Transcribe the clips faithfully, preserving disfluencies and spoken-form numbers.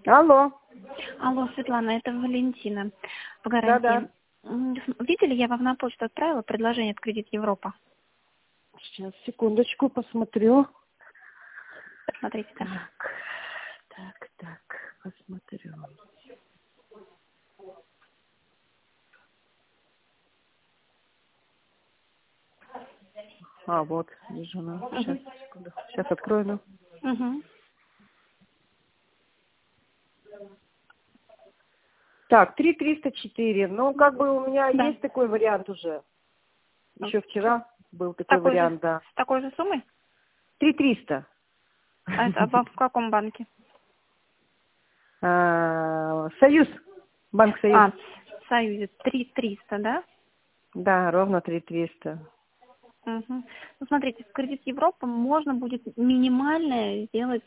Алло. Алло, Светлана, это Валентина по гарантии. Да-да. М, Видели, я вам на почту отправила предложение от Кредит Европа. Сейчас, секундочку, посмотрю. Посмотрите там. Так, так, так, посмотрю. А, вот, вижу, ну, сейчас, секунду. Сейчас открою, ну. Угу. Так, три триста четыре. Ну, как бы у меня Да. есть такой вариант уже. Еще вчера был такой Такой же, вариант, да. с такой же суммой? три триста. А это а в каком банке? А, Союз. Банк Союз. А, в Союзе три триста, да? Да, ровно три триста. Угу. Ну, смотрите, в Кредит Европа можно будет минимальное сделать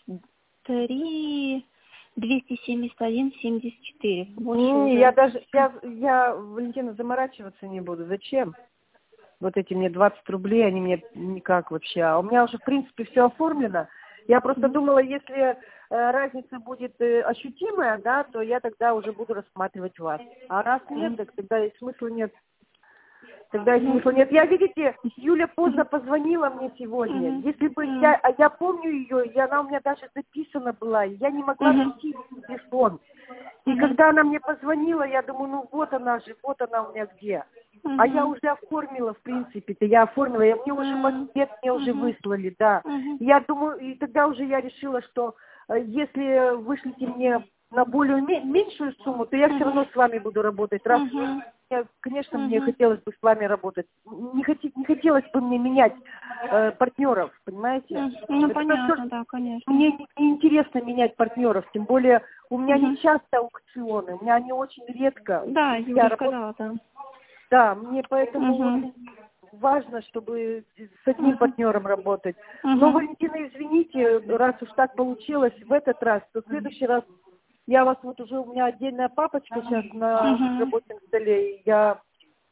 три двести семьдесят один семьдесят четыре. Больше Не, уже. я даже, я, я, Валентина, заморачиваться не буду. Зачем? Вот эти мне двадцать рублей, они мне никак вообще. А у меня уже, в принципе, все оформлено. Я просто Мгм. думала, если э, разница будет э, ощутимая, да, то я тогда уже буду рассматривать вас. А раз нет, так тогда и смысла нет. Тогда и Ну, смысла нет. Я, видите, Юля поздно позвонила мне сегодня. мгм. Если бы Мгм. я, а я помню ее, и она у меня даже записана была, и я не могла Мгм. найти телефон. И Мгм. когда она мне позвонила, я думаю, ну вот она же, вот она у меня где. А я Мгм. уже оформила, в принципе-то, я оформила, я, мне уже Мгм. пакет мне уже Мгм. выслали, да. Мгм. Я думаю, и тогда уже я решила, что э, если вышлите мне на более ме- меньшую сумму, то я все равно с вами буду работать. Раз вы, Мгм. я, конечно, мне Мгм. хотелось бы с вами работать. Не, хоти- не хотелось бы мне менять э, партнеров, понимаете? М, Ну, Это то, что понятно, да, конечно. мне не не интересно менять партнеров, тем более у меня не Мгм. часто аукционы, у меня они очень редко. Да, Я Юля работаю, сказала, да. да, мне поэтому Мгм. очень важно, чтобы с одним Мгм. партнером работать. Но, Мгм. Валентина, извините, раз уж так получилось в этот раз, то в следующий раз я вас вот уже, у меня отдельная папочка сейчас на Мгм. рабочем столе, и я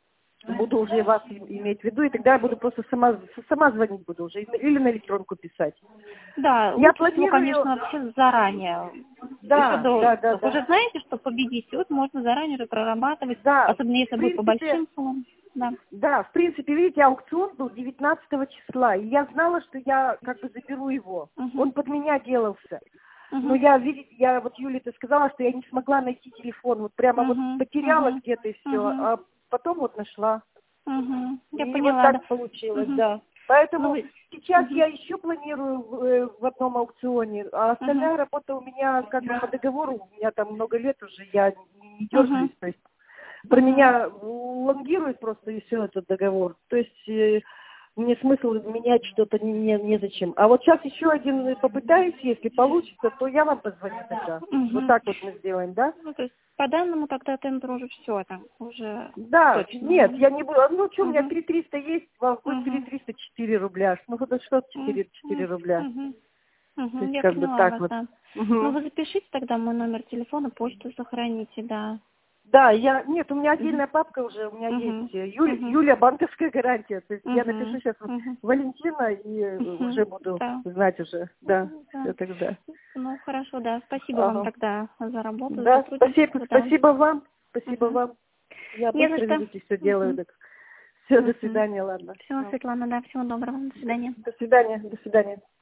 буду уже вас и- иметь в виду, и тогда я буду просто сама, сама звонить буду уже, или на электронку писать. Да, Я лучше всего, планирую, конечно, вообще заранее. Еще да, до, да, да, вы да, же знаете, что победить вот можно заранее уже прорабатывать, да, особенно если в будет по принципе, большим суммам. Да. да, в принципе, видите, аукцион был девятнадцатого числа, и я знала, что я как бы заберу его. Он Угу. под меня делался. Но Угу. я, видите, я вот Юле-то сказала, что я не смогла найти телефон, вот прямо вот Угу. потеряла Угу. где-то и все, Угу. а потом вот нашла. Угу. Я И вот поняла, да. так получилось, Угу. да. Ну, Поэтому вы... сейчас Угу. я еще планирую в, э, в одном аукционе, а Угу. остальная работа у меня как бы по договору, у меня там много лет уже, я не Угу. дергаюсь, то есть про Угу. меня лонгирует просто и все этот договор. То есть э, мне смысл менять что-то не, не, незачем. А вот сейчас еще один попытаюсь, если получится, то я вам позвоню тогда. Вот Угу. так вот мы сделаем, да? Ну, то есть по данному тогда тендер уже все там, уже Да, точно. нет, я не буду. Ну что, у меня Угу. три триста есть, вам будет три Угу. триста четыре рубля. Ну вот это что Угу. четыре четыре рубля. Угу. То Угу. есть Я как бы поняла так вас, вот. да. Ну, Мгм. вы запишите тогда мой номер телефона, почту сохраните, да. Да, я, нет, у меня Угу. отдельная папка уже, у меня есть Угу. э, Юля, Угу. Юля банковская гарантия. То есть я напишу Угу. сейчас Угу. Валентина и э, Угу. уже буду Да. знать уже. Да, Мгм, да. все тогда. Ну, хорошо, да. Спасибо вам Ага. тогда за работу, за Да, спасибо, сотрудничество, да. спасибо вам, спасибо Угу. вам. Я Не за быстро, что. видите, все делаю. Угу. Так. Все, до Угу. свидания, ладно. Все, Светлана, да, всего доброго. До свидания. До свидания, до свидания.